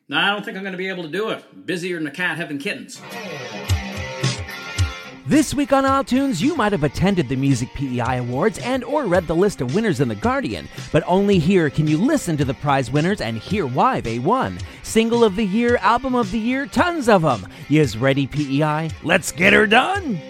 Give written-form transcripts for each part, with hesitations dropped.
No, I don't think I'm going to be able to do it. Busier than a cat having kittens. This week on iTunes, you might have attended the Music PEI Awards and or read the list of winners in The Guardian, but only here can you listen to the prize winners and hear why they won. Single of the year, album of the year, tons of them. Yous ready, PEI? Let's get her done!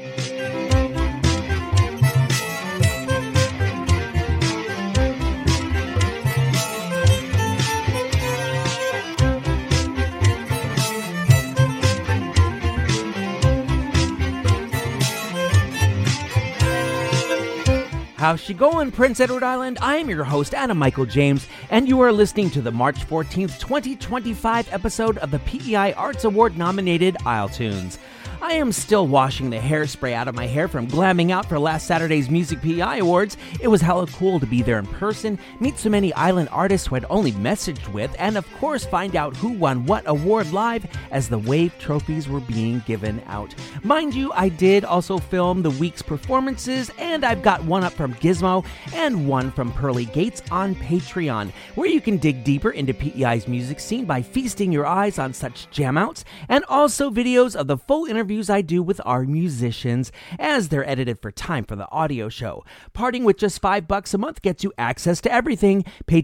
How's she going, Prince Edward Island? I'm your host, Adam Michael James, and you are listening to the March 14th, 2025 episode of the PEI Arts Award-nominated iTunes. I am still washing the hairspray out of my hair from glamming out for last Saturday's Music PEI Awards. It was hella cool to be there in person, meet so many island artists who I'd only messaged with, and of course find out who won what award live as the Wave trophies were being given out. Mind you, I did also film the week's performances, and I've got one up from Gizmo and one from Pearly Gates on Patreon, where you can dig deeper into PEI's music scene by feasting your eyes on such jam-outs, and also videos of the full interviews I do with our musicians as they're edited for time for the audio show. Parting with just $5 a month gets you access to everything.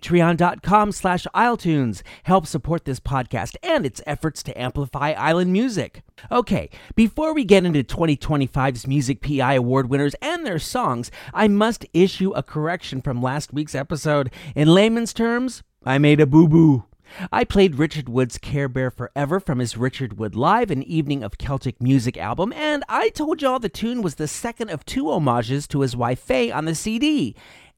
Patreon.com/iTunes. Help support this podcast and its efforts to amplify island music. Okay, before we get into 2025's Music PEI Award winners and their songs, I must issue a correction from last week's episode. In layman's terms, I made a boo-boo. I played Richard Wood's Care Bear Forever from his Richard Wood Live, an Evening of Celtic Music album, and I told y'all the tune was the second of two homages to his wife Faye on the CD.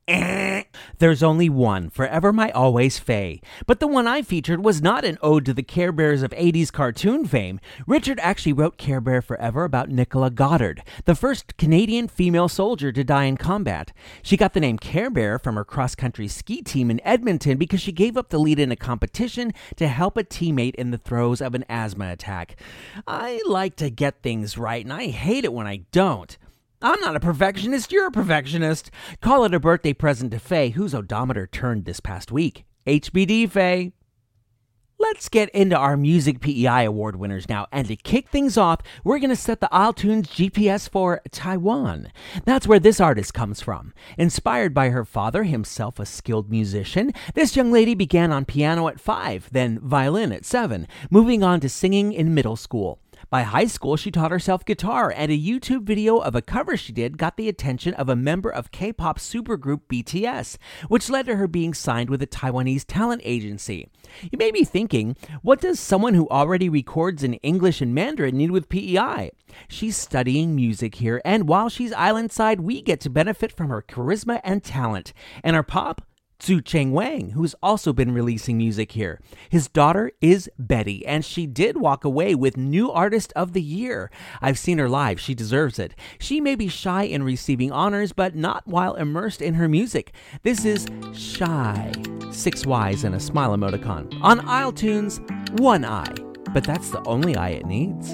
There's only one, Forever My Always Faye. But the one I featured was not an ode to the Care Bears of 80s cartoon fame. Richard actually wrote Care Bear Forever about Nicola Goddard, the first Canadian female soldier to die in combat. She got the name Care Bear from her cross-country ski team in Edmonton because she gave up the lead in a competition to help a teammate in the throes of an asthma attack. I like to get things right, and I hate it when I don't. I'm not a perfectionist, you're a perfectionist. Call it a birthday present to Faye, whose odometer turned this past week. HBD, Faye. Let's get into our Music PEI Award winners now, and to kick things off, we're going to set the iTunes GPS for Taiwan. That's where this artist comes from. Inspired by her father, himself a skilled musician, this young lady began on piano at 5, then violin at 7, moving on to singing in middle school. By high school, she taught herself guitar, and a YouTube video of a cover she did got the attention of a member of K-pop supergroup BTS, which led to her being signed with a Taiwanese talent agency. You may be thinking, what does someone who already records in English and Mandarin need with PEI? She's studying music here, and while she's island-side, we get to benefit from her charisma and talent. And her pop? Zhu Cheng Wang, who's also been releasing music here. His daughter is Betty, and she did walk away with New Artist of the Year. I've seen her live. She deserves it. She may be shy in receiving honors, but not while immersed in her music. This is Shy. 6 Ys and a smile emoticon. On iTunes, 1 eye. But that's the only eye it needs.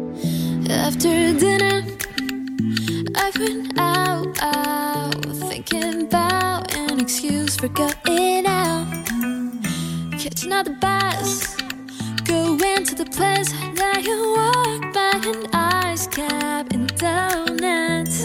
After dinner, I went out, thinking about an excuse for going out. Catching out the bus, going to the place. Now you walk by an ice cap and donuts.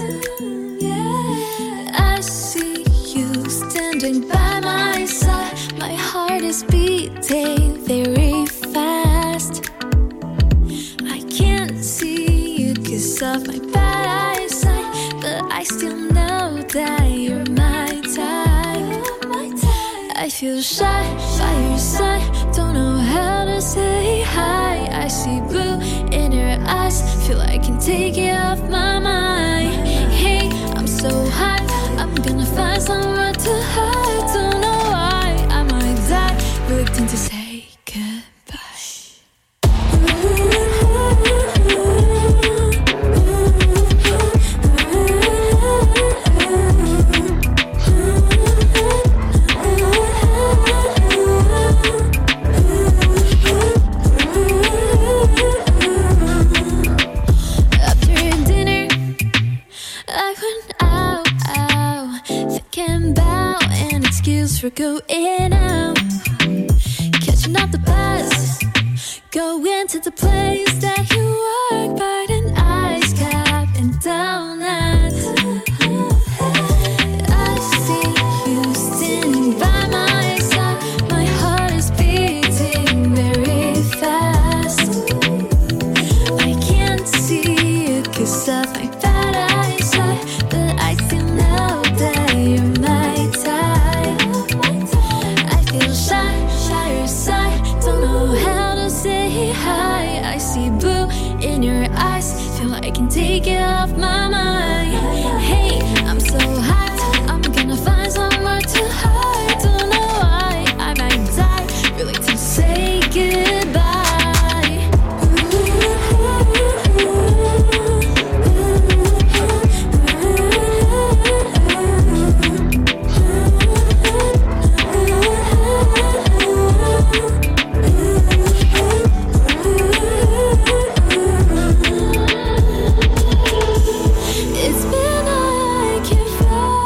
I see you standing by my side. My heart is beating very fast. I can't see you 'cause of my bad eyesight, but I still know that you're my type. I feel shy by your side, don't know how to say hi. I see blue in your eyes, feel I can take it off my mind. Hey, I'm so high, I'm gonna find somewhere to hide. Don't know why, I might die, reluctant to say goodbye. For going out, catching up the bus, Go into the place that you work, by an ice cap and down that. I see you standing by my side. My heart is beating very fast. I can't see you 'cause of my bad eyesight, but I still know that you're my type. I feel shy inside, don't know how to say hi. I see blue in your eyes, feel like I can take it off my mind. Hey, I'm so hot, I'm gonna find somewhere to hide. Don't know why, I might die, really to say goodbye. It's been I can't find.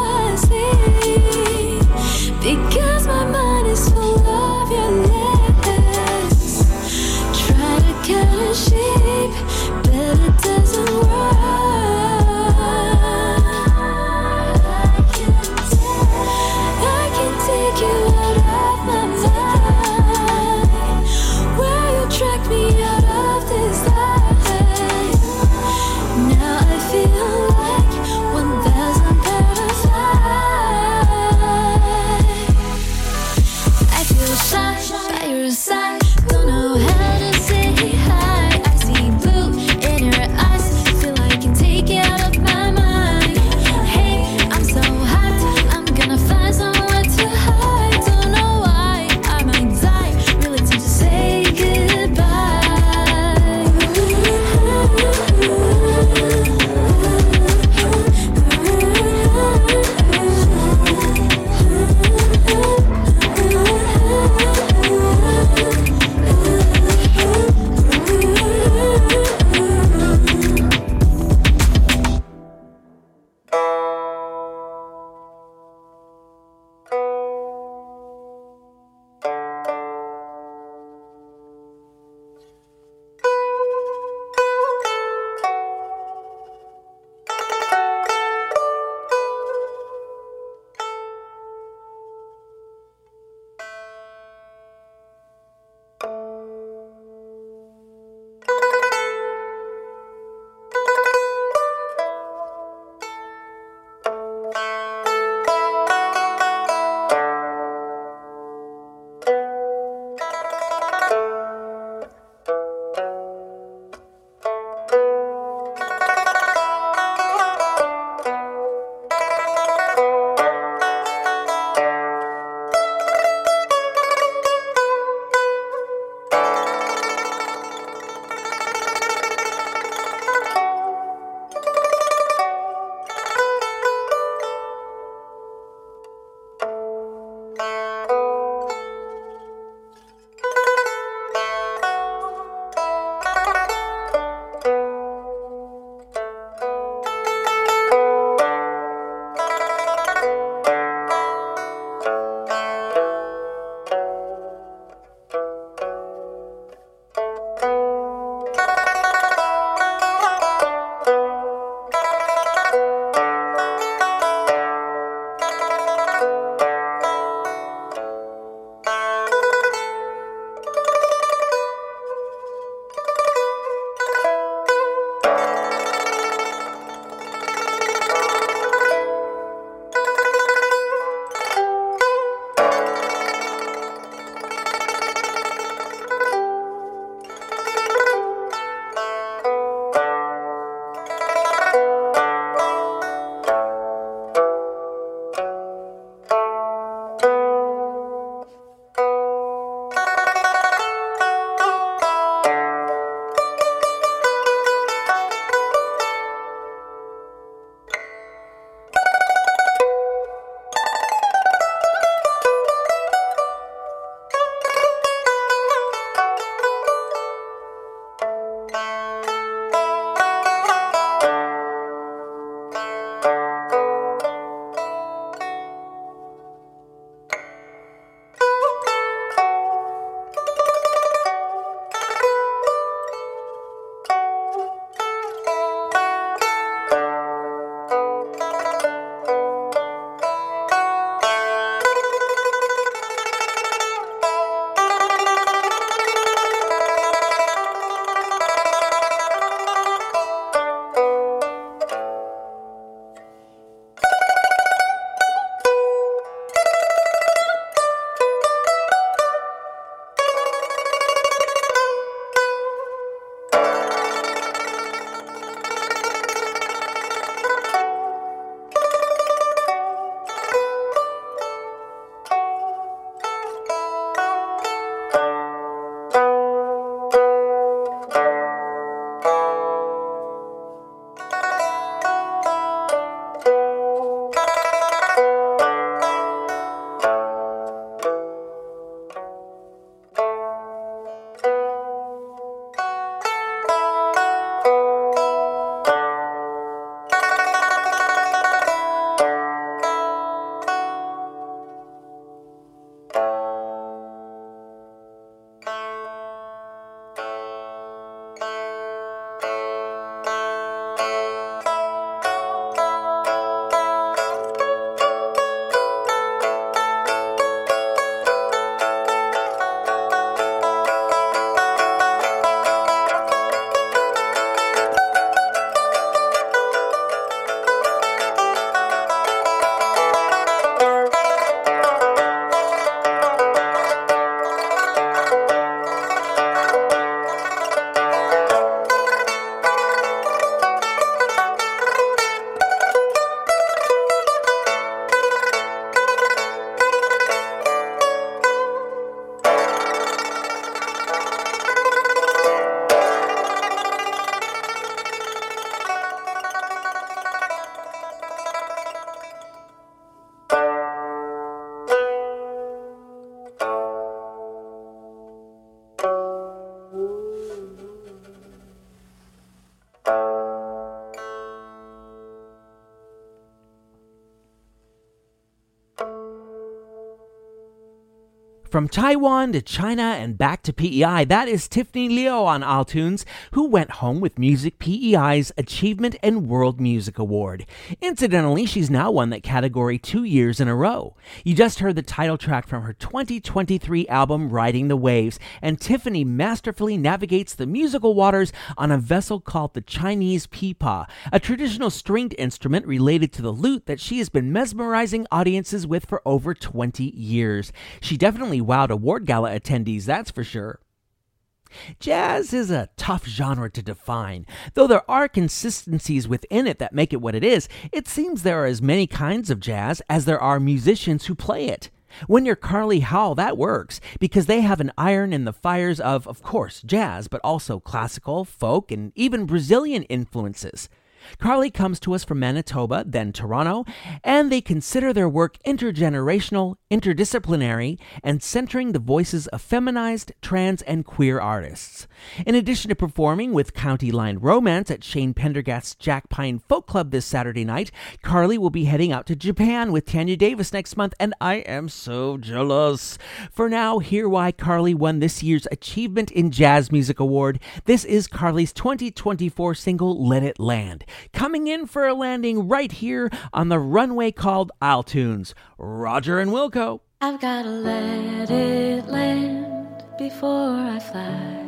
From Taiwan to China and back to PEI, that is Tiffany Liu on Altunes, who went home with Music PEI's Achievement and World Music Award. Incidentally, she's now won that category 2 years in a row. You just heard the title track from her 2023 album, Riding the Waves, and Tiffany masterfully navigates the musical waters on a vessel called the Chinese pipa, a traditional stringed instrument related to the lute that she has been mesmerizing audiences with for over 20 years. She definitely wowed award gala attendees, that's for sure. Jazz is a tough genre to define. Though there are consistencies within it that make it what it is, it seems there are as many kinds of jazz as there are musicians who play it. When you're Carly Howell, that works, because they have an iron in the fires of course, jazz, but also classical, folk, and even Brazilian influences. Carly comes to us from Manitoba, then Toronto, and they consider their work intergenerational, interdisciplinary, and centering the voices of feminized, trans, and queer artists. In addition to performing with County Line Romance at Shane Pendergast's Jack Pine Folk Club this Saturday night, Carly will be heading out to Japan with Tanya Davis next month, and I am so jealous. For now, hear why Carly won this year's Achievement in Jazz Music Award. This is Carly's 2024 single, Let It Land, coming in for a landing right here on the runway called Altunes. Roger and Wilco. I've gotta let it land before I fly.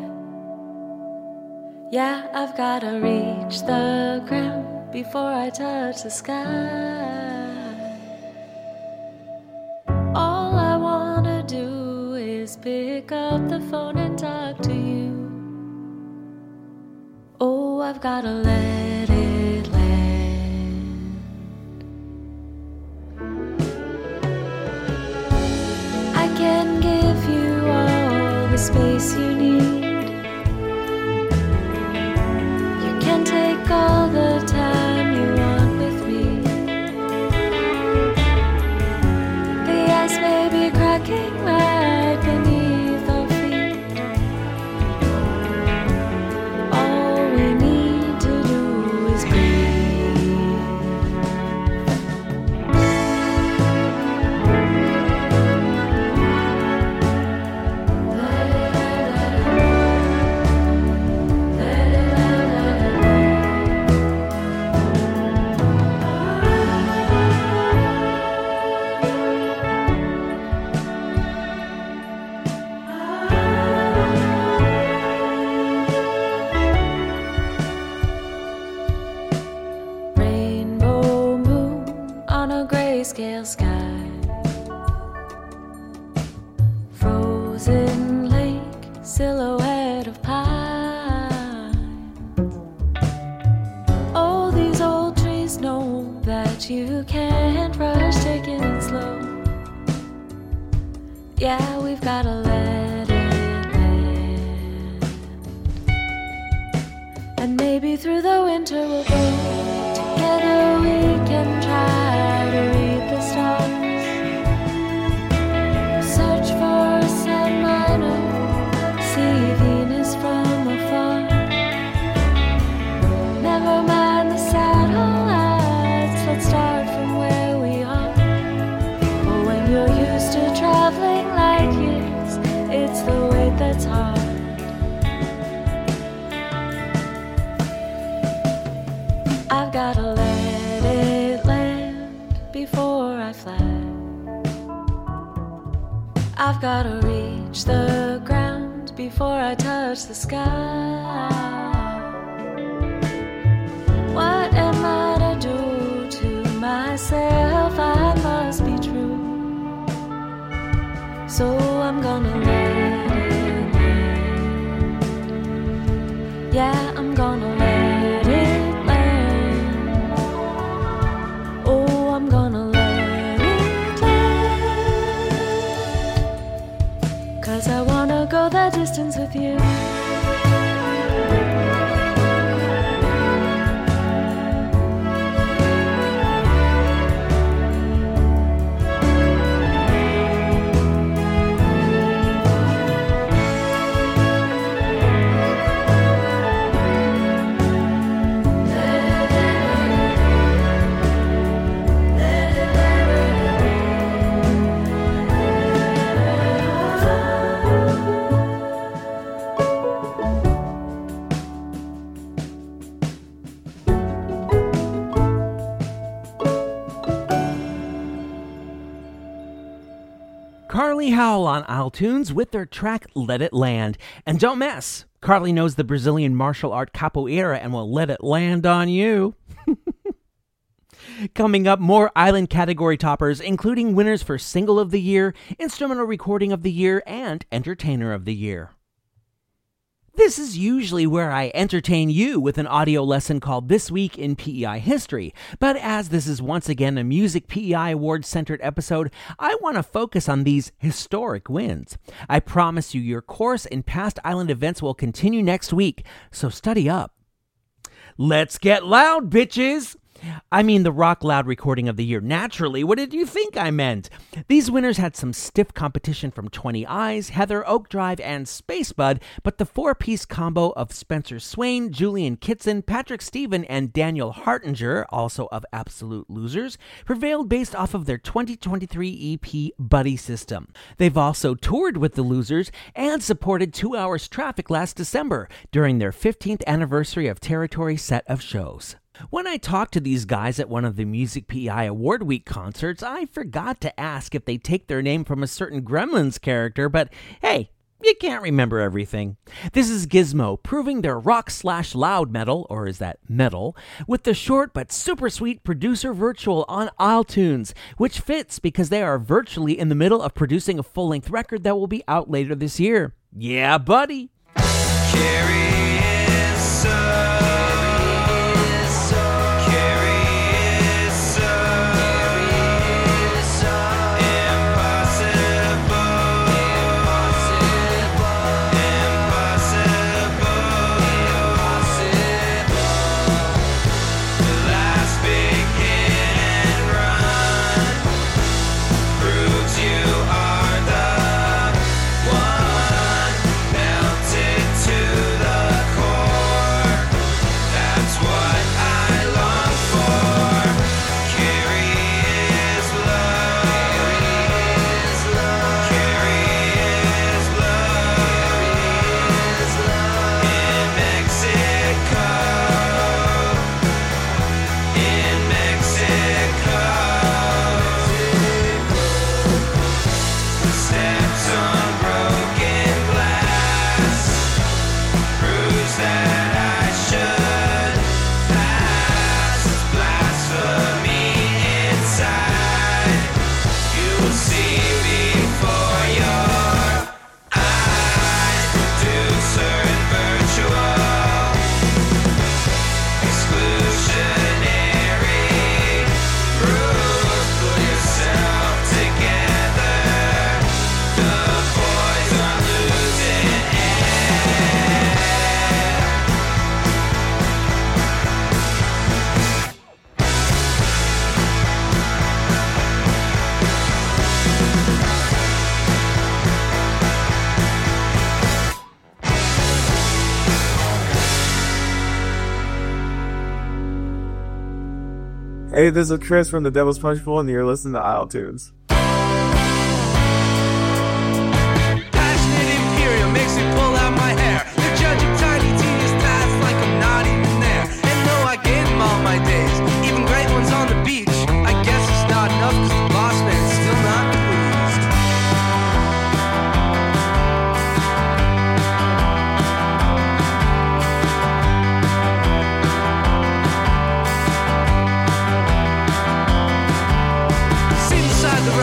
Yeah, I've gotta reach the ground before I touch the sky. All I wanna do is pick up the phone and talk to you. Oh, I've gotta let it land. I can give you all the space you need. You can take all the time you want with me. The ice may be cracking right beneath our feet. All we need to do is breathe. Let it Rainbow moon on a grayscale sky. Frozen lake, silhouette of pine. Oh, these old trees know that you can't rush, taking it slow. Yeah, we've gotta let it land. And maybe through the winter we'll go. Together we can try to read the stars. Search for a sun minor, see Venus from afar. Never mind the satellites, let's start from where we are. Oh, when you're used to traveling light years, it's the weight that's hard. I've gotta let it land before I fly. I've gotta reach the ground before I touch the sky. What am I to do to myself? I must be true. So I'm gonna let it land. Yeah, I'm gonna let it land. Oh, I'm gonna let it land. 'Cause I wanna go the distance with you. Carly Howell on Isle Tunes with their track Let It Land. And don't mess, Carly knows the Brazilian martial art capoeira and will let it land on you. Coming up, more Island category toppers, including winners for Single of the Year, Instrumental Recording of the Year, and Entertainer of the Year. This is usually where I entertain you with an audio lesson called This Week in PEI History, but as this is once again a Music PEI Award-centered episode, I want to focus on these historic wins. I promise you your course in past Island events will continue next week, so study up. Let's get loud, bitches! I mean the Rock Loud Recording of the Year. Naturally, what did you think I meant? These winners had some stiff competition from 20 Eyes, Heather, Oak Drive, and Spacebud, but the four-piece combo of Spencer Swain, Julian Kitson, Patrick Stephen, and Daniel Hartinger, also of Absolute Losers, prevailed based off of their 2023 EP Buddy System. They've also toured with the Losers and supported 2 Hours Traffic last December during their 15th anniversary of Territory set of shows. When I talked to these guys at one of the Music PEI Award Week concerts, I forgot to ask if they take their name from a certain Gremlins character, but hey, you can't remember everything. This is Gizmo, proving their rock/loud metal, or is that metal, with the short but super sweet Producer Virtual on Isle Tunes, which fits because they are virtually in the middle of producing a full-length record that will be out later this year. Yeah, buddy! Hey, this is Chris from the Devil's Punch Bowl, and you're listening to Isle Tunes. Passionate Imperial makes me pull out my hair. The judge of tiny tedious tasks like I'm not even there. And though I gave him all my days, even great ones on the beach, I guess it's not enough because the boss man's still not pleased. Inside the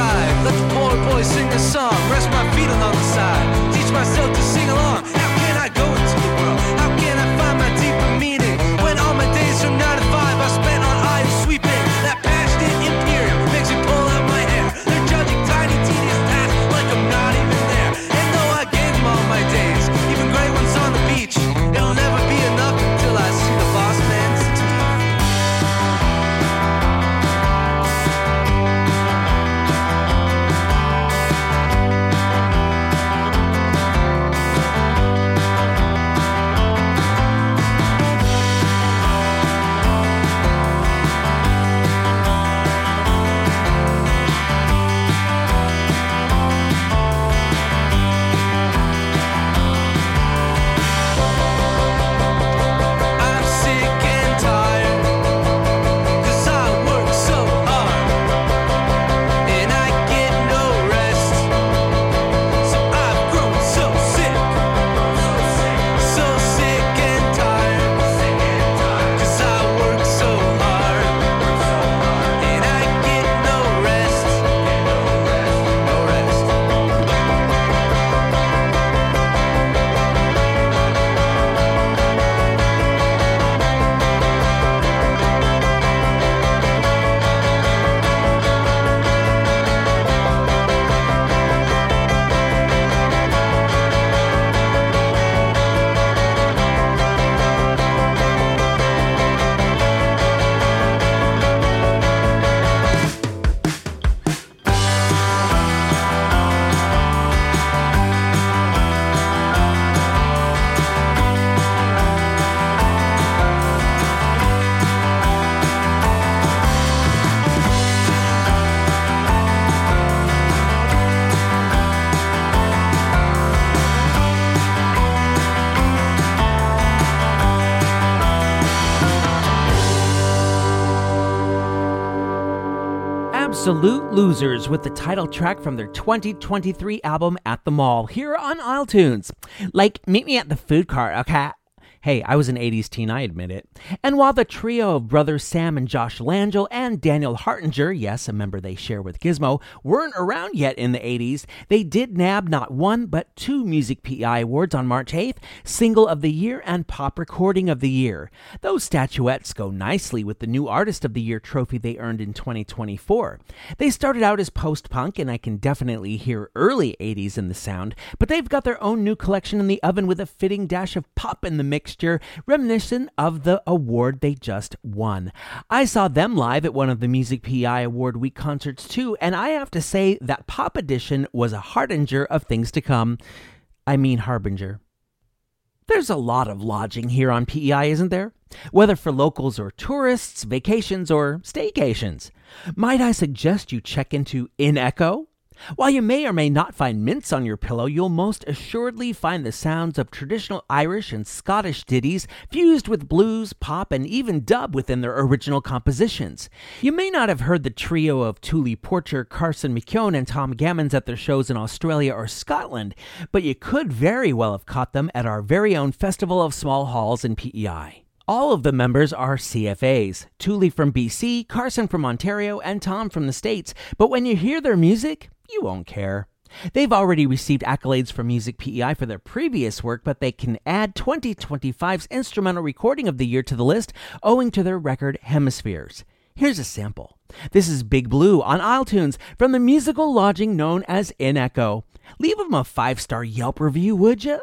Absolute Losers with the title track from their 2023 album At the Mall here on Isle Tunes. Like, meet me at the food cart, okay? Hey, I was an 80s teen, I admit it. And while the trio of brothers Sam and Josh Langell and Daniel Hartinger, yes, a member they share with Gizmo, weren't around yet in the 80s, they did nab not one but two Music PI awards on March 8th, Single of the Year and Pop Recording of the Year. Those statuettes go nicely with the New Artist of the Year trophy they earned in 2024. They started out as post-punk, and I can definitely hear early 80s in the sound, but they've got their own new collection in the oven with a fitting dash of pop in the mixture, reminiscent of the award they just won. I saw them live at one of the Music PI Award Week concerts too, and I have to say that Pop Edition was a harbinger of things to come. I mean harbinger. There's a lot of lodging here on PEI, isn't there? Whether for locals or tourists, vacations or staycations. Might I suggest you check into In Echo? While you may or may not find mints on your pillow, you'll most assuredly find the sounds of traditional Irish and Scottish ditties fused with blues, pop, and even dub within their original compositions. You may not have heard the trio of Thule Porcher, Carson McKeown, and Tom Gammons at their shows in Australia or Scotland, but you could very well have caught them at our very own Festival of Small Halls in PEI. All of the members are CFAs, Thule from BC, Carson from Ontario, and Tom from the States, but when you hear their music, you won't care. They've already received accolades from Music PEI for their previous work, but they can add 2025's Instrumental Recording of the Year to the list owing to their record Hemispheres. Here's a sample. This is Big Blue on Isle Tunes from the musical lodging known as In Echo. Leave them a 5-star Yelp review, would you?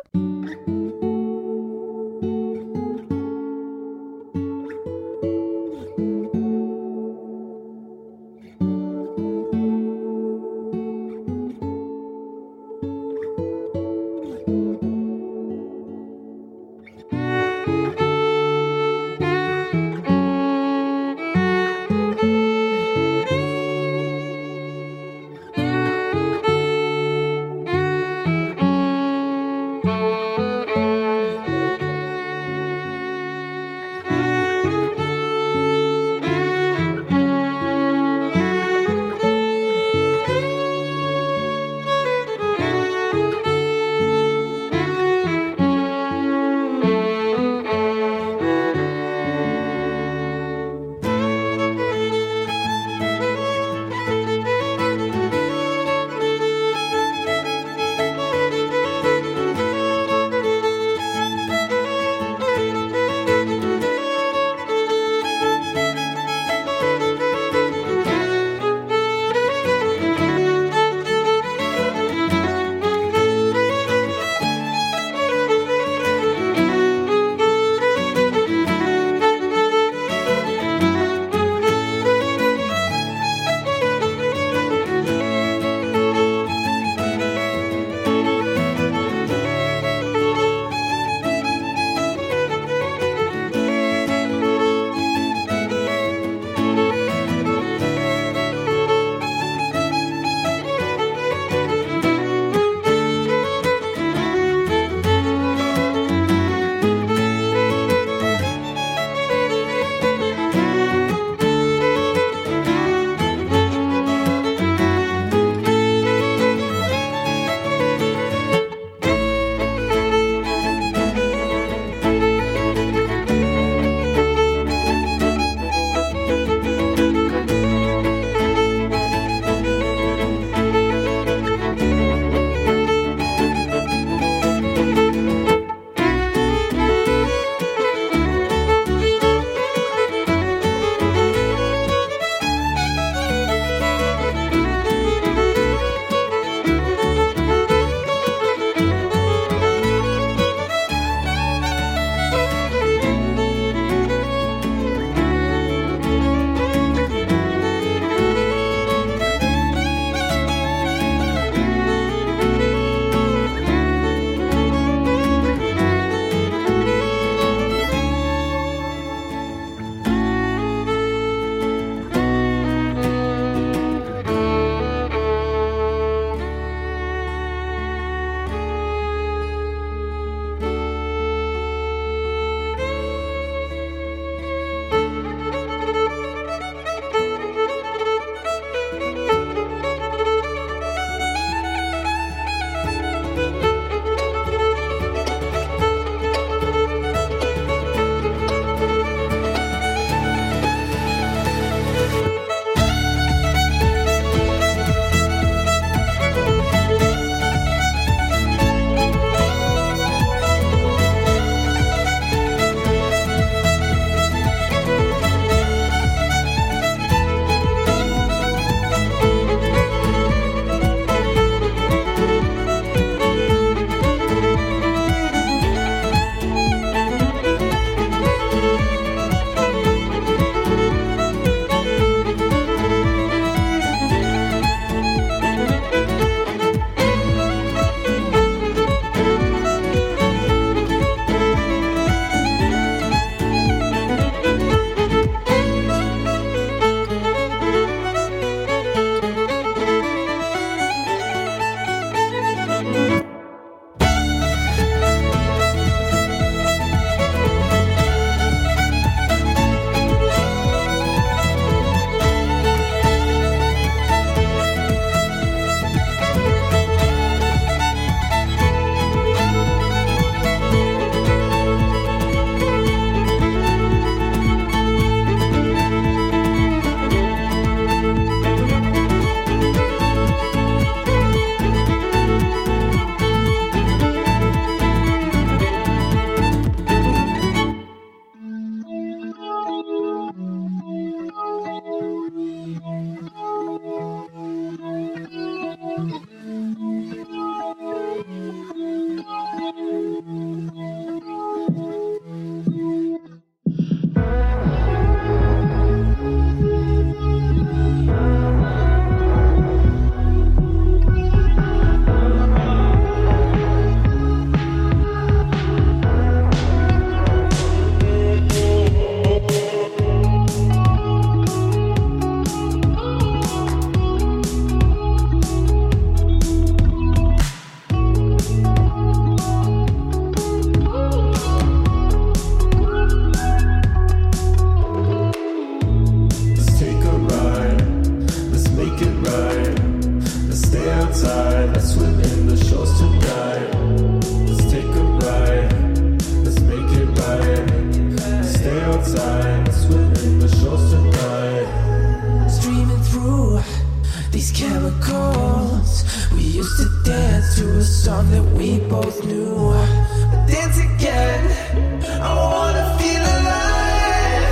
to a song that we both knew. But dance again, I wanna feel alive,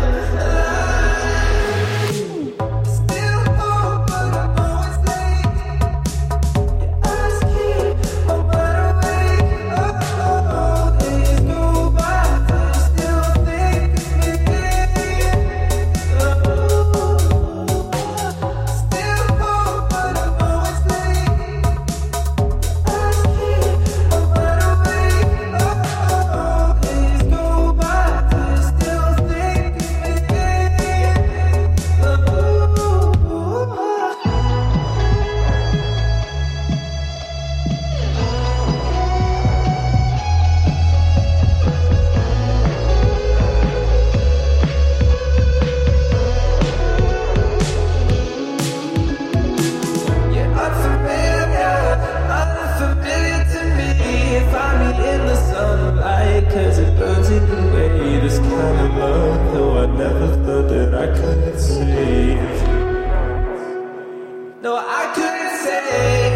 alive. Still hope, but I know it's late. Your eyes keep my mind awake. Days go by, I still think of me. Still hope, but I know it's late. Eyes keep my mind awake. Days go by, I still think of me. You're unfamiliar to me. Find me in the sunlight, 'cause it burns it away. This kind of love, though I never thought that I could save. No, I couldn't save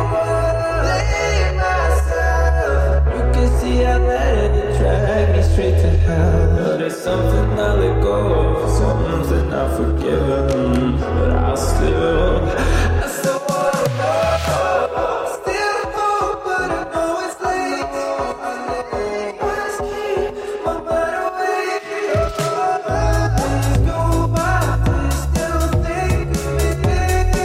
myself. You can see I let it drag me straight to hell. But there's something I let go of, something I've forgiven. But I still wanna know. Still hope, but I know it's late. Eyes keep my mind awake. Days go by, I still think of me.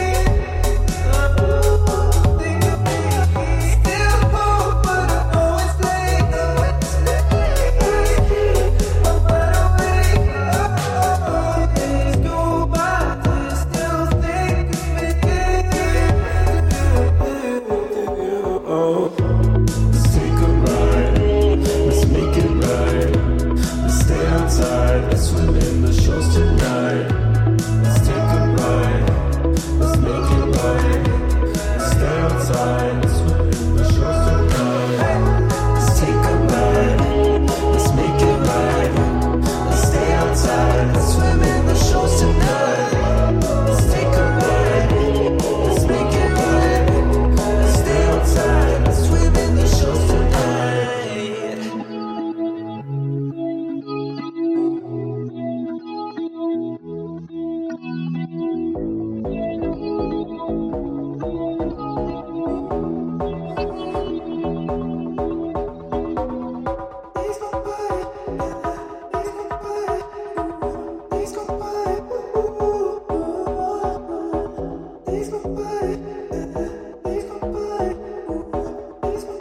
Think of me. Still hope, but I know it's late. Eyes keep my mind awake. Days go by, I still think of me. Oh, let's take a ride. Let's make it right. Let's stay outside. Let's swim in the shores tonight. Let's take a ride. Let's make it right. Let's stay outside. Let's swim in the shores tonight. Let's take a ride. Let's make it right. Let's stay outside. Let's swim in the shores tonight. Let's take a ride. Let's make it right. Let's stay outside. Let's swim in the shores tonight. Days go by, days go by, days go by, days go by, days go by, days go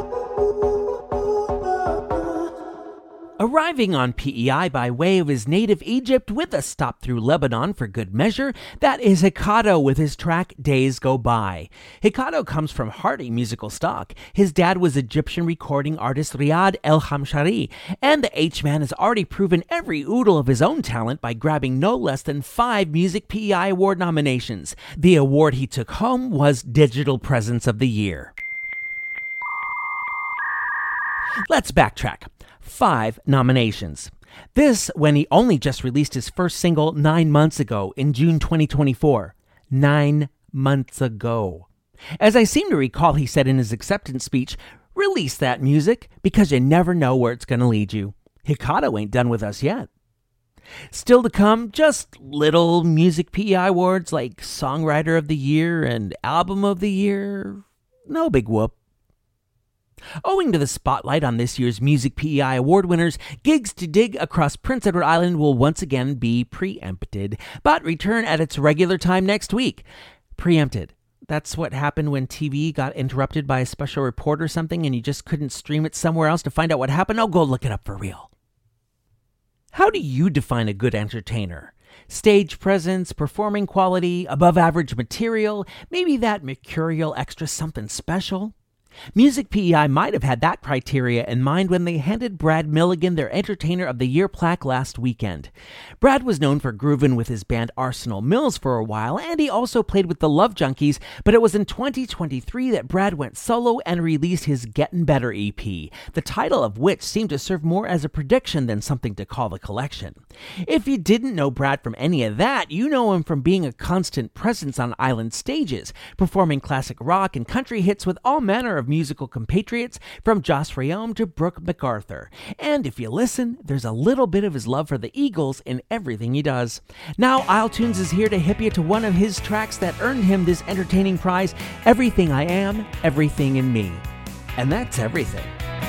by. Arriving on PEI by way of his native Egypt with a stop through Lebanon for good measure, that is Hikato with his track Days Go By. Hikato comes from hearty musical stock. His dad was Egyptian recording artist Riyad El Hamshari, and the H-Man has already proven every oodle of his own talent by grabbing no less than 5 Music PEI Award nominations. The award he took home was Digital Presence of the Year. Let's backtrack. 5 nominations. This when he only just released his first single 9 months ago in June 2024. 9 months ago. As I seem to recall, he said in his acceptance speech, "Release that music because you never know where it's going to lead you." Hikato ain't done with us yet. Still to come, just little Music PEI awards like Songwriter of the Year and Album of the Year. No big whoop. Owing to the spotlight on this year's Music PEI Award winners, gigs to dig across Prince Edward Island will once again be preempted, but return at its regular time next week. Preempted. That's what happened when TV got interrupted by a special report or something and you just couldn't stream it somewhere else to find out what happened. Oh, go look it up for real. How do you define a good entertainer? Stage presence, performing quality, above average material, maybe that mercurial extra something special? Music PEI might have had that criteria in mind when they handed Brad Milligan their Entertainer of the Year plaque last weekend. Brad was known for grooving with his band Arsenal Mills for a while, and he also played with the Love Junkies, but it was in 2023 that Brad went solo and released his Gettin' Better EP, the title of which seemed to serve more as a prediction than something to call the collection. If you didn't know Brad from any of that, you know him from being a constant presence on island stages, performing classic rock and country hits with all manner of musical compatriots from Joss Freome to Brooke MacArthur. And if you listen, there's a little bit of his love for the Eagles in everything he does. Now, Isletunes is here to hip you to one of his tracks that earned him this entertaining prize, Everything I Am, Everything in Me. And that's everything.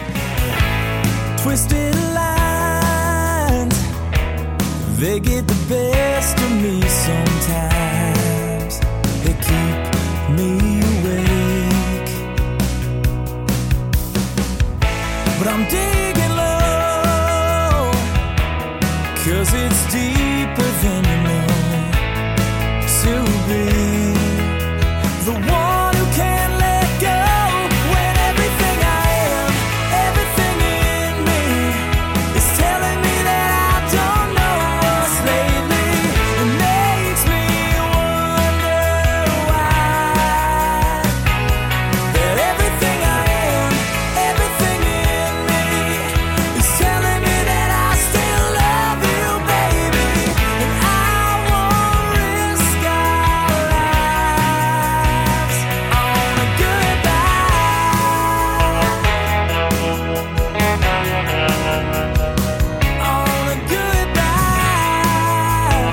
Twisted lines, they get the best of me sometimes. They keep me awake, but I'm digging low, 'cause it's deeper than you know. To be the one who can't let go, when everything I am, everything in me is telling me that I don't know what's lately. It makes me wonder why, that everything I am, everything in me is telling me that I still love you, baby. And I won't risk our lives on a goodbye, on a goodbye.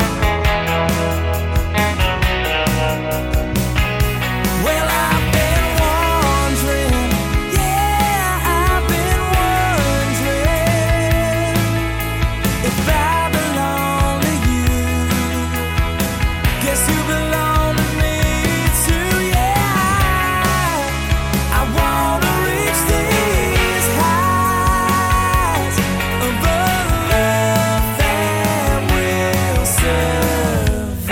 Well, I've been wondering, yeah, I've been wondering if I belong to you. Guess you belong to me too, yeah. I wanna reach these heights of a love that will survive.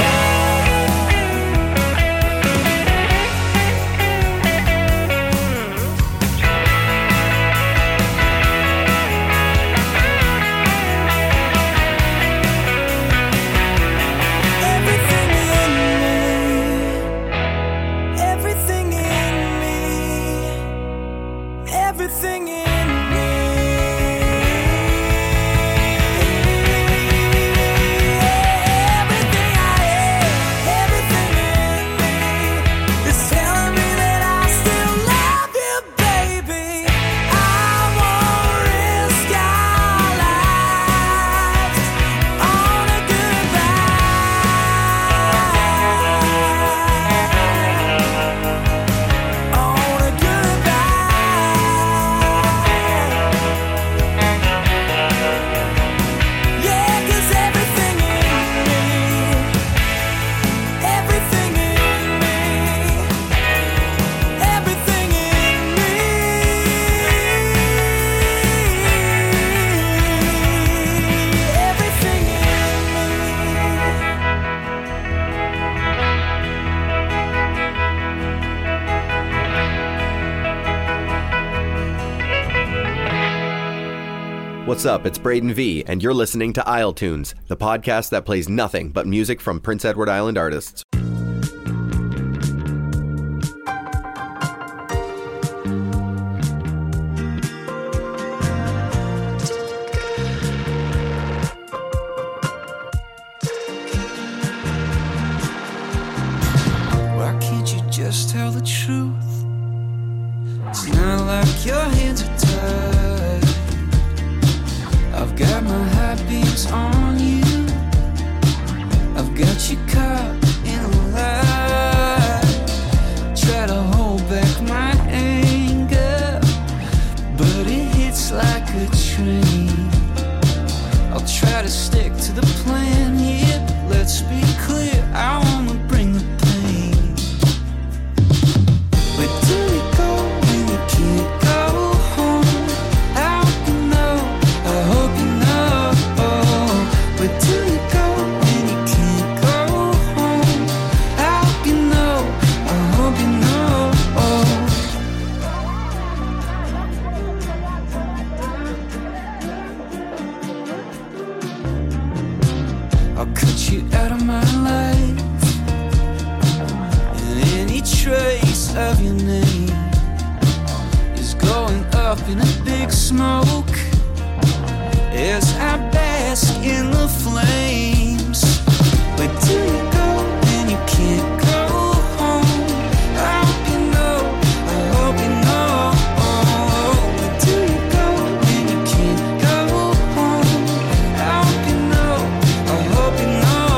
Everything in me, everything in me, everything in me. Everything I am, everything in me is telling me that I still love you, baby. I won't risk our lives on a goodbye, on a goodbye. Yeah, 'cause everything in me, everything in me, everything in me, everything in What's up? It's Braden V, and you're listening to Isletunes, the podcast that plays nothing but music from Prince Edward Island artists. Why can't you just tell the truth? It's not like your hands are tied. I've got my high beams on you. I've got you caught in a lie. Try to hold back my anger, but it hits like a train. I'll try to stick to the plan here, but let's be clear, I wanna bring the pain. Where do we go when you can't go home? I hope you know, I hope you know. Where do you go when you can't go home? I'll cut you out of my life, and any trace of your name is going up in a big smoke as I bask in the flames. But do you go when you can't go home? I hope you know, I hope you know. But do you go when you can't go home? I hope you know, I hope you know.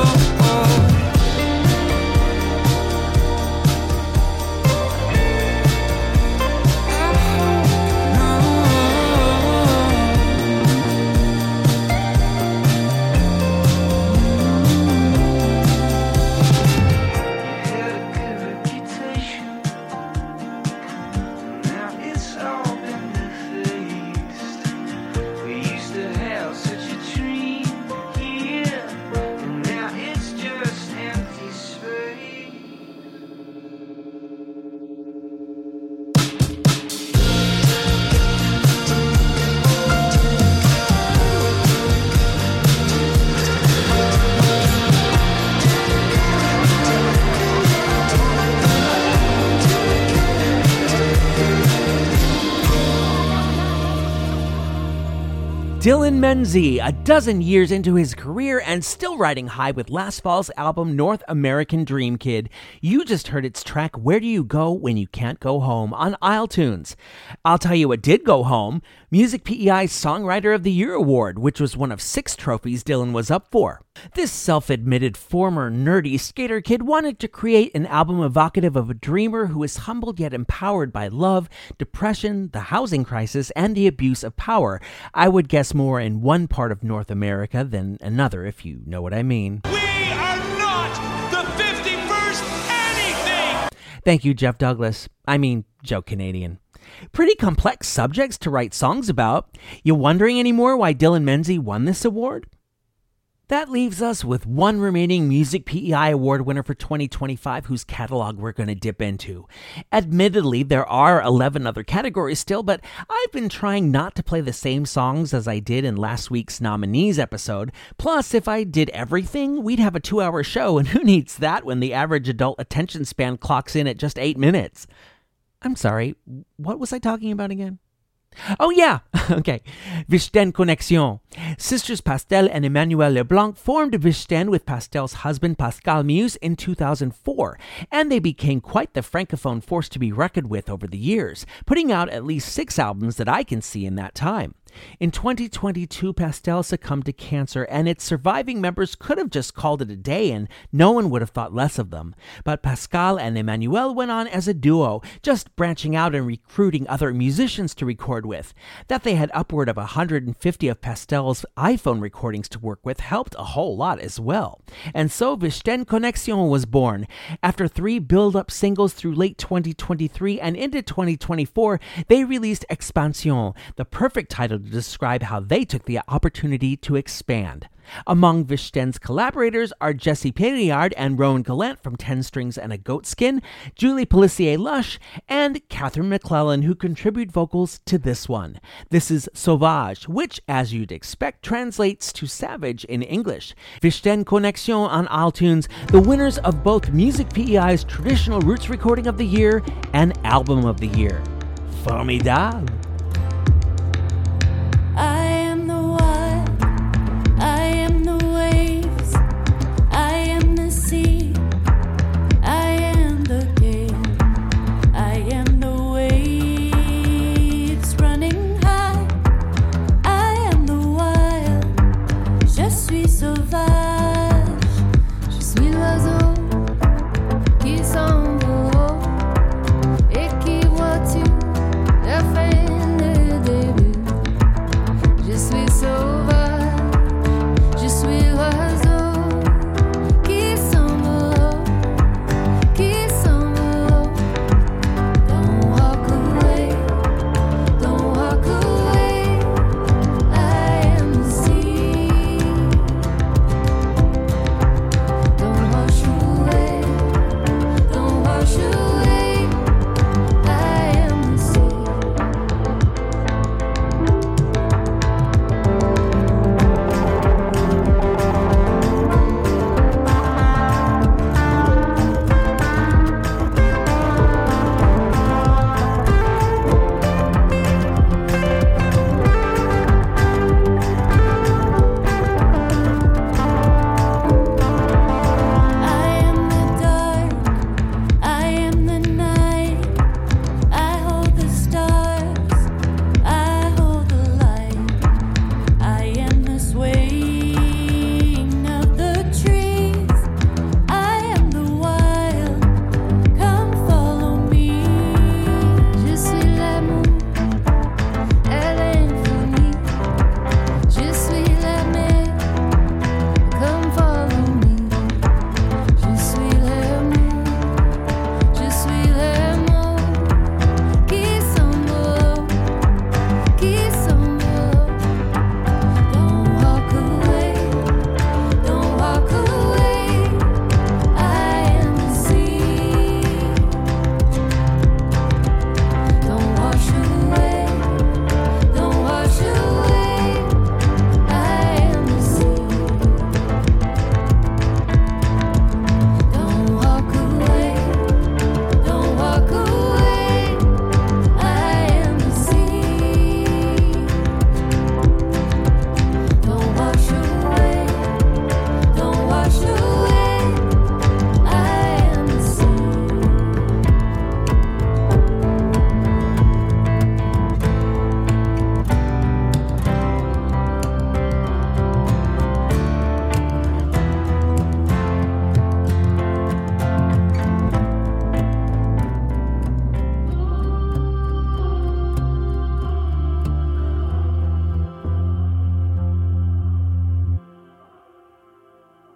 I hope you know. Dylan Menzies, a dozen years into his career and still riding high with last fall's album North American Dream Kid. You just heard its track Where Do You Go When You Can't Go Home on Isle Tunes. I'll tell you what did go home, Music PEI's Songwriter of the Year Award, which was one of 6 trophies Dylan was up for. This self-admitted former nerdy skater kid wanted to create an album evocative of a dreamer who is humbled yet empowered by love, depression, the housing crisis, and the abuse of power. I would guess more in one part of North America than another, if you know what I mean. We are not the 51st anything! Thank you, Jeff Douglas. I mean, Joe Canadian. Pretty complex subjects to write songs about. You wondering anymore why Dylan Menzies won this award? That leaves us with one remaining Music PEI Award winner for 2025 whose catalog we're going to dip into. Admittedly, there are 11 other categories still, but I've been trying not to play the same songs as I did in last week's nominees episode. Plus, if I did everything, we'd have a 2-hour show, and who needs that when the average adult attention span clocks in at just 8 minutes? I'm sorry, what was I talking about again? Oh yeah, okay. Vichten Connexion. Sisters Pastel and Emmanuel Leblanc formed Vichten with Pastel's husband Pascal Mius in 2004, and they became quite the francophone force to be reckoned with over the years, putting out at least 6 albums that I can see in that time. In 2022, Pastel succumbed to cancer, and its surviving members could have just called it a day and no one would have thought less of them. But Pascal and Emmanuel went on as a duo, just branching out and recruiting other musicians to record with. That they had upward of 150 of Pastel's iPhone recordings to work with helped a whole lot as well. And so Vichten Connexion was born. After 3 build-up singles through late 2023 and into 2024, they released Expansion, the perfect title to describe how they took the opportunity to expand. Among Vichten's collaborators are Jesse Perriard and Rowan Gallant from 10 Strings and a Goat Skin, Julie Pelissier-Lush, and Catherine McClellan, who contribute vocals to this one. This is Sauvage, which, as you'd expect, translates to savage in English. Vichten Connexion on Isle Tunes, the winners of both Music PEI's Traditional Roots Recording of the Year and Album of the Year. Formidable! I am the wild, I am the waves, I am the sea, I am the gale, I am the waves running high, I am the wild, je suis sauvage, je suis l'oiseau qui s'envole et qui voit-tu le fait.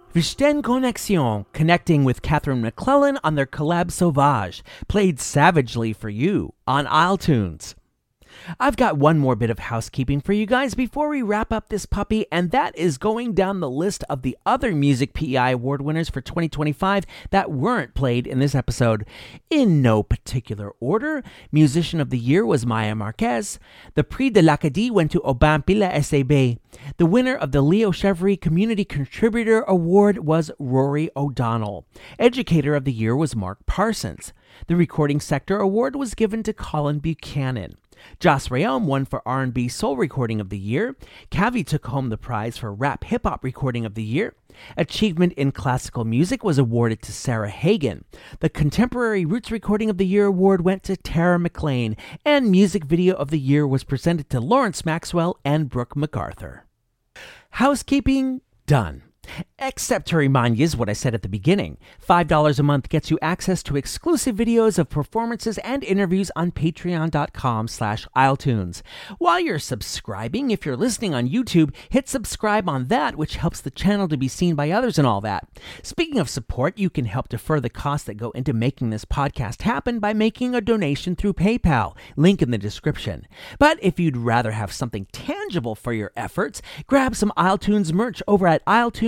Visten Connexion, connecting with Catherine McClellan on their collab Sauvage, played savagely for you on Isle Tunes. I've got one more bit of housekeeping for you guys before we wrap up this puppy, and that is going down the list of the other Music PEI Award winners for 2025 that weren't played in this episode. In no particular order, Musician of the Year was Maya Marquez. The Prix de l'Acadie went to Aubin Pila SAB. The winner of the Leo Chevry Community Contributor Award was Rory O'Donnell. Educator of the Year was Mark Parsons. The Recording Sector Award was given to Colin Buchanan. Joss Rayom won for R&B Soul Recording of the Year. Cavi took home the prize for Rap Hip Hop Recording of the Year. Achievement in Classical Music was awarded to Sarah Hagen. The Contemporary Roots Recording of the Year award went to Tara McLean, and Music Video of the Year was presented to Lawrence Maxwell and Brooke MacArthur. Housekeeping done. Except to remind you what I said at the beginning, $5 a month gets you access to exclusive videos of performances and interviews on patreon.com/IsleTunes. While you're subscribing, if you're listening on YouTube, hit subscribe on that, which helps the channel to be seen by others and all that. Speaking of support, you can help defer the costs that go into making this podcast happen by making a donation through PayPal, link in the description. But if you'd rather have something tangible for your efforts, grab some IsleTunes merch over at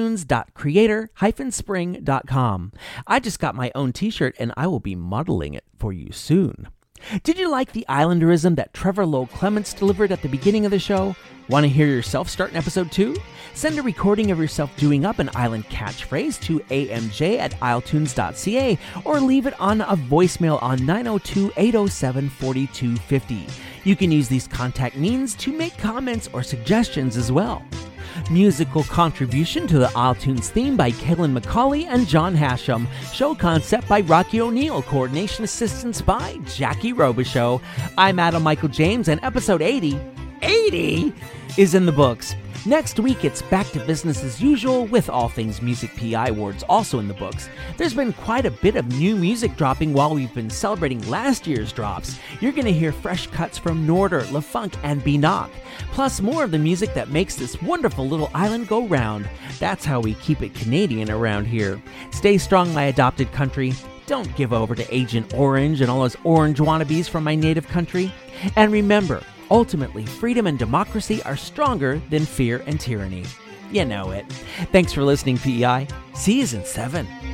IsleTunes.creator-spring.com. I just got my own t-shirt and I will be modeling it for you soon. Did you like the Islanderism that Trevor Lowe Clements delivered at the beginning of the show? Want to hear yourself start an episode too? Send a recording of yourself doing up an island catchphrase to amj@isletunes.ca or leave it on a voicemail on 902-807-4250. You can use these contact means to make comments or suggestions as well. Musical contribution to the IsleTunes theme by Kaylin McCauley and John Hashem. Show concept by Rocky O'Neill. Coordination assistance by Jackie Robichaux. I'm Adam Michael James, and episode 80 is in the books. Next week, it's back to business as usual with all things Music PI Awards also in the books. There's been quite a bit of new music dropping while we've been celebrating last year's drops. You're going to hear fresh cuts from Norder, LaFunk, and B-Knock, plus more of the music that makes this wonderful little island go round. That's how we keep it Canadian around here. Stay strong, my adopted country. Don't give over to Agent Orange and all those orange wannabes from my native country. And remember, ultimately, freedom and democracy are stronger than fear and tyranny. You know it. Thanks for listening, PEI. See you in 7.